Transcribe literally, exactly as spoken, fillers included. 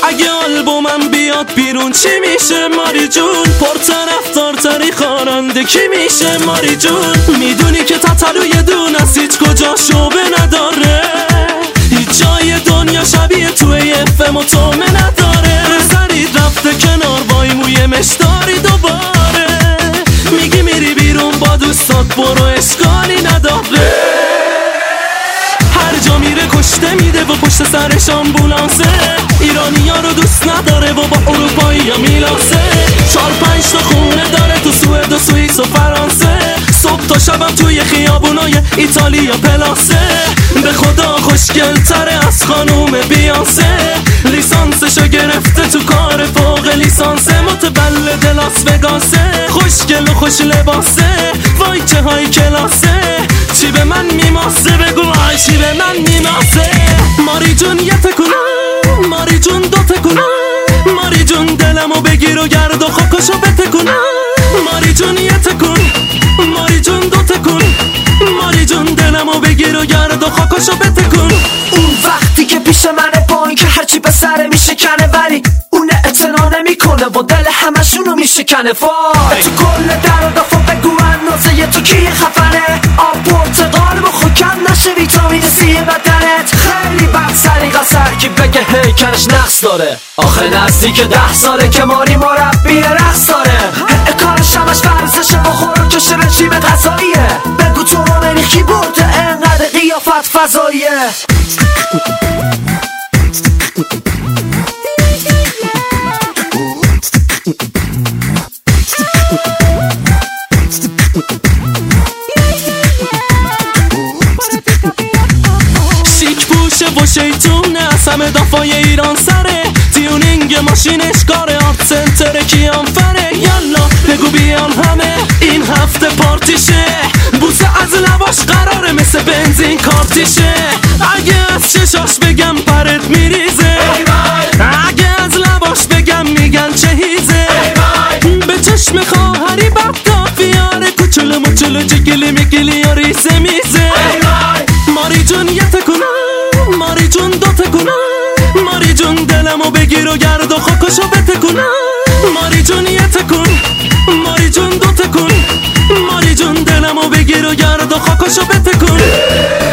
اگه آلبومم بیاد بیرون چی میشه ماری جون؟ پرطرفدارتری خواننده کی میشه ماری جون؟ میدونی که تتلوی دونست هیچ کجا شعبه نداره، هیچ جای دنیا شبیه توی افم و تومه نداره. زرید رفته کنار وای موی مشداری دوباره، میگی میری بیرون با دوستات برو اشکالی نداره. هر جا میره کشته میده و پشت سرش آمبولانسه، ایرانی ها رو دوست نداره و با اروپایی ها میلاسه. چار پنج تا خونه داره تو سوئد و سوئیس و فرانسه، صبح تا شبم توی خیابونای ایتالیا پلاسه. به خدا خوشگل تره از خانوم بیانسه، لیسانسشو گرفته تو کار فوق لیسانسه. متولد لاس وگاسه، خوشگل و خوش لباسه، وای چه های کلاسه. چی به من میماسه بگو آی چی به من میماسه. ماری جون یه تکونه، ماری جون دو تکونه، ماری جون دلمو بگیر و گرد و خاکشو بتکونه. ماری جون یه تکون، ماری جون دو تکون، ماری جون دلمو بگیر و گرد و خاکشو بتکون. اون وقتی که پیش منه با این که هرچی به سره میشکنه، ولی اون اعتنا نمیکنه و دل همشونو میشکنه. وای تو کل در و دفعه بگو اندازه تو کی خفنه؟ آب پرتقال بخور کم نشه ویتامین سی بدنت. خیلی بد سریقه سر کی بگه هیکلش نقص داره. آخه نزدیک ده ساله که ماری مربی رقص داره، کارش همش ورزشه و خوراکش رژیم غذاییه. بگو تو منی کی برده انقدر قیافت فضاییه. و شیطونه از همه دافای ایران سره، تیونینگ ماشینش کار آرت سنتر کیان فره. یالا بگو بیان همه این هفته پارتیشه، بوسه از لباش قراره مثل بنزین کارتیشه. اگه از چشاش بگم پرت میریزه، اگه از لباش بگم میگن چه هیزه. به چشم خواهری بدکافیاره، کوچولو موچولو جگلی میگلی یا ریزه میزه. ماری جون یه تکونه، ماری جون دو تکونه، ماری جون دلمو بگیر و گرد و خاکشو بتکونه. ماری جون یه تکون، ماری جون دو تکون، ماری جون دلمو بگیر و گرد و خاکشو بتکون.